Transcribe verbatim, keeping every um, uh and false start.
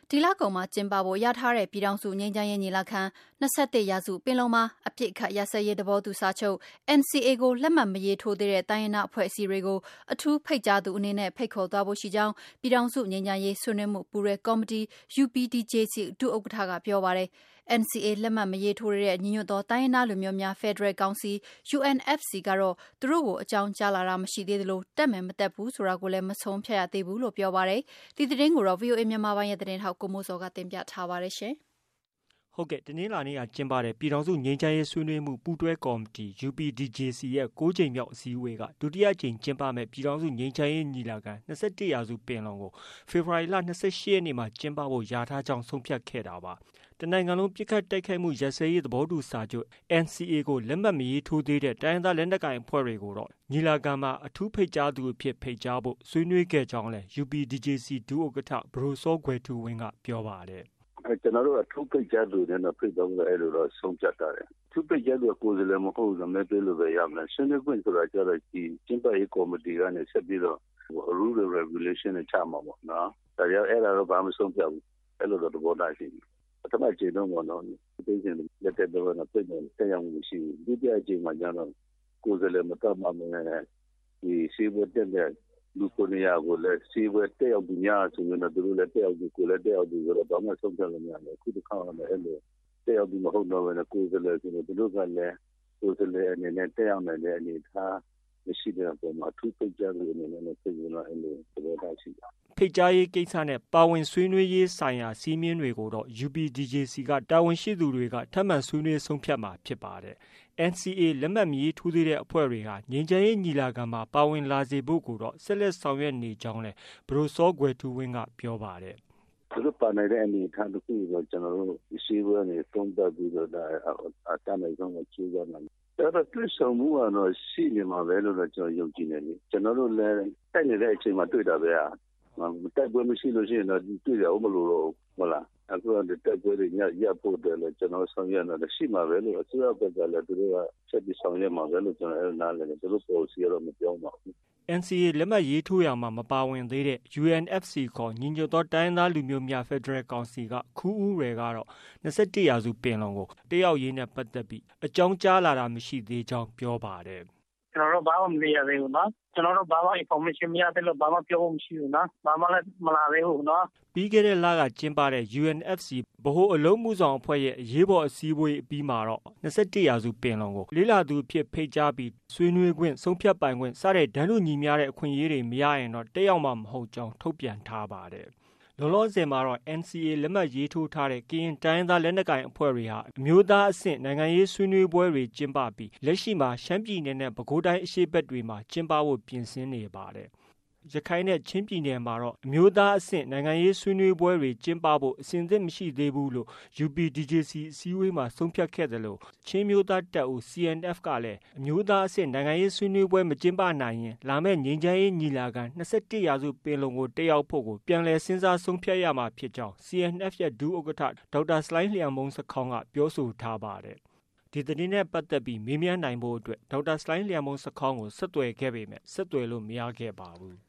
ဒီလကုန်မှာကျင်းပဖို့ရထားတဲ့ပြည်ထောင်စုငြိမ်းချမ်းရေးညီလာခံ၂၁ရာစုပင်လုံမှာအပြစ်ခတ်ရစရေးသဘောတူစာချုပ် N C A ကိုလက်မှတ်မရေးထိုးသေးတဲ့တိုင်းရင်းသားအဖွဲ့အစည်းတွေကိုအထူးဖိတ်ကြားသူအနေနဲ့ဖိတ်ခေါ်သွားဖို့ရှိကြောင်းပြည်ထောင်စုငြိမ်းချမ်းရေးဆွေးနွေးမှုပူးတွဲကော်မတီ U P D J C ဒုဥက္ကဋ္ဌကပြောပါတယ်။ N C A လက်မှတ်မရေးထိုးတဲ့ညီညွတ်သောတိုင်းရင်းသားလူမျိုးများဖက်ဒရယ်ကောင်စီ U N F C ကတော့သူတို့ကိုအကြောင်းကြားလာတာမရှိသေးသလိုတက်မယ်မတက်ဘူးဆိုတာကိုလည်းမဆုံးဖြတ်ရသေးဘူးလို့ပြောပါတယ်။ဒီသတင်းကိုတော့ V O A မြန်မာပိုင်းရဲ့သတင်းထောက်ကိုမိုးစောကတင်ပြထားပါတယ်ရှင်။ဟုတ်ကဲ့တနင်္လာနေ့ကကျင်းပတဲ့ပြည်ထောင်စုငြိမ်းချမ်းရေးဆွေးနွေးမှုပူးတွဲကော်မတီ U P D J C ရဲ့၉ကြိမ်မြောက်အစည်းအဝေးကဒုတိယကြိမ်ကျင်းပမဲ့ပြည်ထောင်စုငြိမ်းချမ်းရေးညီလာခံ၂၁ရာစုပင်လုံကိုဖေဖော်ဝါရီလ၂၈ရက်နေ့မှာကျင်းပဖို့ယာထားကြောင်းဆုံးဖြတ်ခဲ့တာပါ။တနိုင်ငံလုံးပြစ်ခတ်တိုက်ခိုက်မှုရပ်စဲရေးသဘောတူစာချုပ် N C A ကိုလက်မှတ်မရေးထိုးသေးတဲ့တိုင်းရင်းသားလက်နက်ကိုင်အဖွဲ့တွေကိုတော့ညီလာခံမှာအထူးဖိတ်ကြားသူအဖြစ်ဖိတ်ကြားဖို့ဆွေးနွေးခဲ့ကြောင်းလည်း U P D J C ဒုဥက္ကဋ္ဌဘရိုစောကွယ်ထူးဝင်းကပြောပါတယ်။ကျွန်တော်တို့အထူးဖိတ်ကြားသူနဲ့ဖိတ်တော့အဲ့လိုတော့ဆုံးဖြတ်တာတယ်။အထူးဖိတ်ကြားသူကိုယ်စားလှယ်မဟုတ်ဘူးမဲပေးလို့ပဲရမလား။ဆွေးနွေးခွင့်ဆိုတာကြတော့ဒီကျင်းပရေးကော်မတီကနေဆက်ပြီးတော့ rule and regulation နဲ့ချမှာပေါ့နော်။ဒါကြောင့်အဲ့ဒါတော့ဘာမှဆုံးဖြတ်ဘူး။အဲ့လိုတော့သဘောထားရှိတယ်။ပထမအချိန်တော့ပေါ့နော်။ဒီချိန်လက်ထက်တော့ဖိတ်နေတက်ရောက်မှုရှိဘူး။ဒုတိယအချိန်မှာကျတော့ကိုယ်စားလှယ်မတတ်မှမနဲ့ဒီစီးပွားတက်တဲ့လူကိုနေရာကိုလည်းစီးပွားတက်ရောက်သူများဆိုရင်တော့သူတို့လည်းတက်ရောက်သူကိုလည်းတက်ရောက်သူဆိုတော့ဘာမှဆုံးဖြတ်လို့မရဘူးအခုတစ်ခါမှအဲ့လိုတက်ရောက်သူမဟုတ်တော့ဘဲနဲ့ကိုယ်စားလှယ်ဆိုတော့သူတို့ကလည်းကိုယ်စားလှယ်အနေနဲ့တက်ရောက်နိုင်တဲ့အနေထားမရှိတဲ့ပုံမှာသူပိတ်ကြလို့အနေနဲ့ပြည်လို့အဲ့လိုသဘောထားရှိတာဖိတ်ကြားရေးကိစ္စနဲ့ပါဝင်ဆွေးနွေးရေးဆိုင်ရာစီးမြင်တွေကိုတော့ U P D J C ကတာဝန်ရှိသူတွေကထပ်မံဆွေးနွေးဆုံးဖြတ်မှာဖြစ်ပါတယ်။ N C A လက်မှတ်မရေးထိုးသေးတဲ့အဖွဲ့တွေဟာငြိမ်းချမ်းရေးညီလာခံမှာပါဝင်လာစေဖို့ကိုတော့ဆက်လက်ဆောင်ရွက်နေကြောင်းလည်းဘရိုစောကွယ်ထူးဝင်းကပြောပါတယ်။သူတို့ပါနေတဲ့အနေအထားတစ်ခုကိုကျွန်တော်တို့ရှိဘွယ်နေသုံးသပ်ပြီးတော့ဒါအတမ်းနိုင်ဆုံးကိုကြိုးစားနိုင်အဲ့တော့တွေ့ဆုံမှုကတော့ရှိနေမှာပဲလို့တော့ကျွန်တော်ယုံကြည်နေတယ်။ကျွန်တော်တို့လည်းတိုက်နေတဲ့အချိန်မှာတွေ့တာပဲ။တိုက်ပွဲမရှိလို့ရှိရင်တော့တွေ့ရအောင်မလို့တော့ဟုတ်လားအခုတော့တိုက်ပွဲတွေညရပ်ဖို့တယ်လို့ကျွန်တော်ဆောင်ရွက်နေတာရှိမှာပဲလို့အစိုးရဘက်ကလည်းသူတို့ကဆက်ပြီးဆောင်ရွက်မှာပဲလို့ကျွန်တော်အဲ့နားလည်တယ်သူတို့ပေါ်စီတော့မပြောပါဘူး။ N C A လက်မှတ်ရေးထိုးရမှာမပါဝင်သေးတဲ့ U N F C ခေါ်ညီညွတ်သောတိုင်းသားလူမျိုးများဖက်ဒရယ်ကောင်စီကခူးဦးရယ်ကတော့၂၁ရာစုပင်လုံကိုတယောက်ရေးနဲ့ပတ်သက်ပြီးအကြောင်းကြားလာတာမရှိသေးကြောင်းပြောပါတယ်။ကျွန်တော်တို့ဘာမှမသိရသေးဘူးနော်ကျွန်တော်တို့ဘာမှ information မရသေးလို့ဘာမှပြောဖို့မရှိဘူးနော်ဘာမှလည်းမလာသေးဘူးနော်ပြီးခဲ့တဲ့လကကျင်းပတဲ့ U N F C ဗဟိုအလုံးမှုဆောင်အဖွဲ့ရဲ့အရေးပေါ်အစည်းအဝေးအပြီးမှာတော့၂၁ရာစုပင်လုံကိုလေးလာသူအဖြစ်ဖိတ်ကြားပြီးဆွေးနွေးခွင့်ဆုံးဖြတ်ပိုင်ခွင့်စတဲ့ဒန်းလူညီများတဲ့အခွင့်အရေးတွေမရရင်တော့တက်ရောက်မှာမဟုတ်ကြောင်းထုတ်ပြန်ထားပါတယ်လောလောဆယ်မှာတော့ N C A လက်မှတ်ရေးထိုးထားတဲ့ကရင်တိုင်းသားလက်နက်ကိုင်အဖွဲ့တွေဟာအမျိုးသားအဆင့်နိုင်ငံရေးဆွေးနွေးပွဲတွေကျင်းပပြီးလက်ရှိမှာရှမ်းပြည်နယ်နဲ့ပဲခူးတိုင်းအရှေ့ဘက်တွေမှာကျင်းပဖို့ပြင်ဆင်နေပါတယ်။ရခိုင်နဲ့ချင်းပြည်နယ်မှာတော့အမျိုးသားအဆင့်နိုင်ငံရေးဆွေးနွေးပွဲတွေကျင်းပဖို့အစဉ်အသင့်မရှိသေးဘူးလို့ U P D J C အစည်းအဝေးမှာဆုံးဖြတ်ခဲ့တယ်လို့ချင်းမျိုးသားတပ်ဦး C N F ကလည်းအမျိုးသားအဆင့်နိုင်ငံရေးဆွေးနွေးပွဲမကျင်းပနိုင်ရင်လာမယ့်ငြိမ်းချမ်းရေးညီလာခံ၂၁ရာစုပင်လုံကိုတက်ရောက်ဖို့ကိုပြန်လည်စဉ်းစားဆုံးဖြတ်ရမှာဖြစ်ကြောင်း C N F ရဲ့ဒုဥက္ကဋ္ဌဒေါက်တာစလိုင်းလျံမုန်းစခေါင်းကပြောဆိုထားပါတယ်။ဒီသတင်းနဲ့ပတ်သက်ပြီးမေးမြန်းနိုင်ဖို့အတွက်ဒေါက်တာစလိုင်းလျံမုန်းစခေါင်းကိုဆက်သွယ်ခဲ့ပေမဲ့ဆက်သွယ်လို့မရခဲ့ပါဘူး။